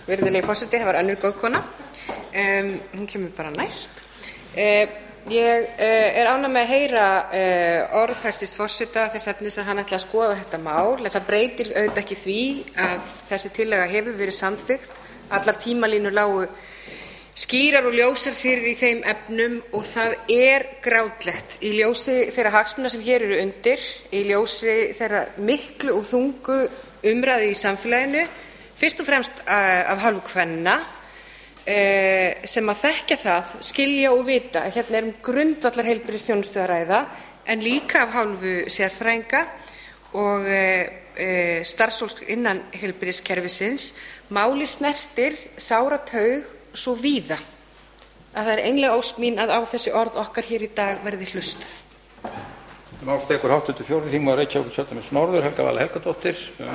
Virðulegi forseti, það var önnur góð kona. Hún kemur bara næst. Ég ánægð með að heyra orð hæstv. forseta þess efnis að hann ætli að skoða þetta mál, en það breytir auðvitað ekki því að þessi tillaga hefur verið samþykkt. Allar tímalínur lágu skýrar og ljósar fyrir í þeim efnum og það grátlegt í ljósi þeirra hagsmuna sem hér eru undir, í ljósi þeirra miklu og þungu umræðu í samfélaginu, fyrst og fremst af hálfu kvenna sem að þekkja það, skilja og vita að hérna um grundvallar heilbrigðisþjónustu að ræða, en líka af hálfu sérfræðinga og starfsfólks innan heilbrigðiskerfisins. Málið snertir sára taug svo víða að það einlæg ósk mín að á þessi orð okkar hér í dag verði hlustað. Mál tekur hv. 4. þingmaður Reykjavíkurkjördæmis norður, Helga Vala Helgadóttir.